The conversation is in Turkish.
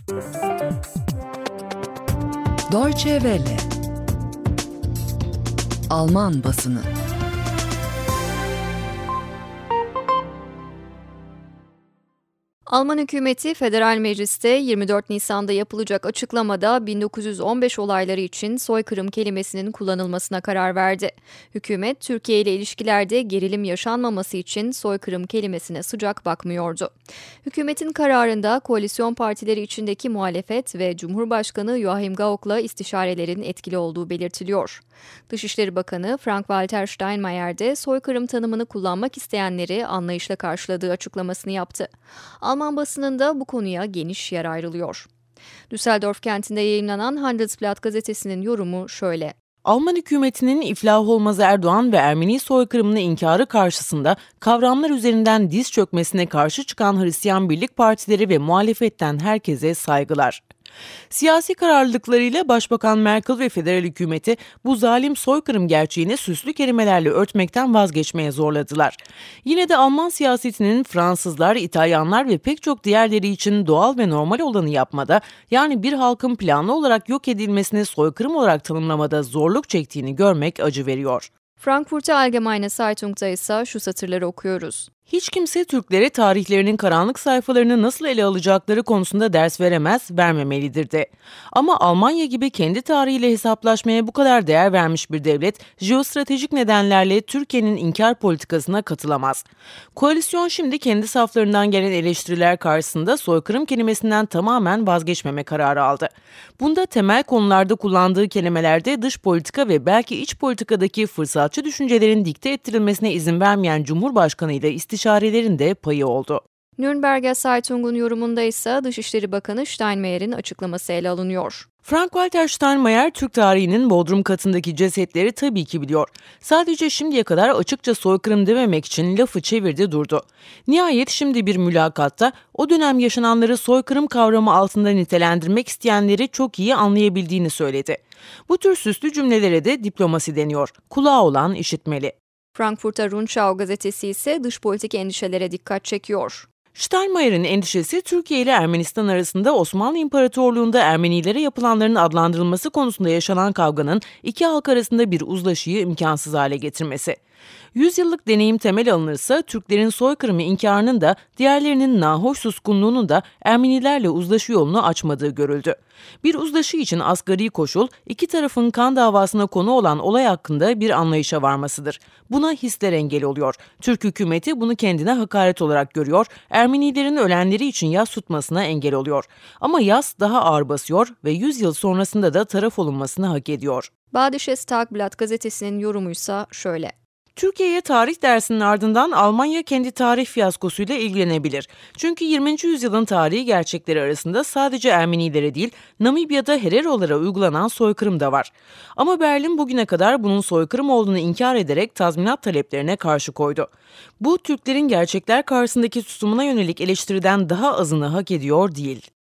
Deutsche Welle. Alman basını. Alman hükümeti Federal Meclis'te 24 Nisan'da yapılacak açıklamada 1915 olayları için soykırım kelimesinin kullanılmasına karar verdi. Hükümet, Türkiye ile ilişkilerde gerilim yaşanmaması için soykırım kelimesine sıcak bakmıyordu. Hükümetin kararında koalisyon partileri içindeki muhalefet ve Cumhurbaşkanı Joachim Gauck'la istişarelerin etkili olduğu belirtiliyor. Dışişleri Bakanı Frank-Walter Steinmeier de soykırım tanımını kullanmak isteyenleri anlayışla karşıladığı açıklamasını yaptı. Alman basınında bu konuya geniş yer ayrılıyor. Düsseldorf kentinde yayınlanan Handelsblatt gazetesinin yorumu şöyle: Alman hükümetinin iflah olmaz Erdoğan ve Ermeni soykırımını inkarı karşısında kavramlar üzerinden diz çökmesine karşı çıkan Hristiyan Birlik Partileri ve muhalefetten herkese saygılar. Siyasi kararlılıklarıyla Başbakan Merkel ve federal hükümeti bu zalim soykırım gerçeğini süslü kelimelerle örtmekten vazgeçmeye zorladılar. Yine de Alman siyasetinin Fransızlar, İtalyanlar ve pek çok diğerleri için doğal ve normal olanı yapmada, yani bir halkın planlı olarak yok edilmesini soykırım olarak tanımlamada zorluk çektiğini görmek acı veriyor. Frankfurter Allgemeine Zeitung'da ise şu satırları okuyoruz. Hiç kimse Türklere tarihlerinin karanlık sayfalarını nasıl ele alacakları konusunda ders veremez, vermemelidir de. Ama Almanya gibi kendi tarihiyle hesaplaşmaya bu kadar değer vermiş bir devlet, jeostratejik nedenlerle Türkiye'nin inkar politikasına katılamaz. Koalisyon şimdi kendi saflarından gelen eleştiriler karşısında soykırım kelimesinden tamamen vazgeçmeme kararı aldı. Bunda temel konularda kullandığı kelimelerde dış politika ve belki iç politikadaki fırsatçı düşüncelerin dikte ettirilmesine izin vermeyen Cumhurbaşkanı ile istişarelerin de payı oldu. Nürnberger Zeitung'un yorumunda ise Dışişleri Bakanı Steinmeier'in açıklaması ele alınıyor. Frank-Walter Steinmeier, Türk tarihinin bodrum katındaki cesetleri tabii ki biliyor. Sadece şimdiye kadar açıkça soykırım dememek için lafı çevirdi durdu. Nihayet şimdi bir mülakatta o dönem yaşananları soykırım kavramı altında nitelendirmek isteyenleri çok iyi anlayabildiğini söyledi. Bu tür süslü cümlelere de diplomasi deniyor. Kulağı olan işitmeli. Frankfurter Rundschau gazetesi ise dış politik endişelere dikkat çekiyor. Steinmeier'in endişesi Türkiye ile Ermenistan arasında Osmanlı İmparatorluğu'nda Ermenilere yapılanların adlandırılması konusunda yaşanan kavganın iki halk arasında bir uzlaşıyı imkansız hale getirmesi. 100 yıllık deneyim temel alınırsa Türklerin soykırımı inkarının da diğerlerinin nahoş suskunluğunun da Ermenilerle uzlaşı yolunu açmadığı görüldü. Bir uzlaşı için asgari koşul iki tarafın kan davasına konu olan olay hakkında bir anlayışa varmasıdır. Buna hisler engel oluyor. Türk hükümeti bunu kendine hakaret olarak görüyor, Ermenilerin ölenleri için yas tutmasına engel oluyor. Ama yas daha ağır basıyor ve 100 yıl sonrasında da taraf olunmasını hak ediyor. Badisches Tagblatt gazetesinin yorumuysa şöyle: Türkiye'ye tarih dersinin ardından Almanya kendi tarih fiyaskosuyla ilgilenebilir. Çünkü 20. yüzyılın tarihi gerçekleri arasında sadece Ermenilere değil, Namibya'da Hererolara uygulanan soykırım da var. Ama Berlin bugüne kadar bunun soykırım olduğunu inkar ederek tazminat taleplerine karşı koydu. Bu, Türklerin gerçekler karşısındaki tutumuna yönelik eleştiriden daha azını hak ediyor değil.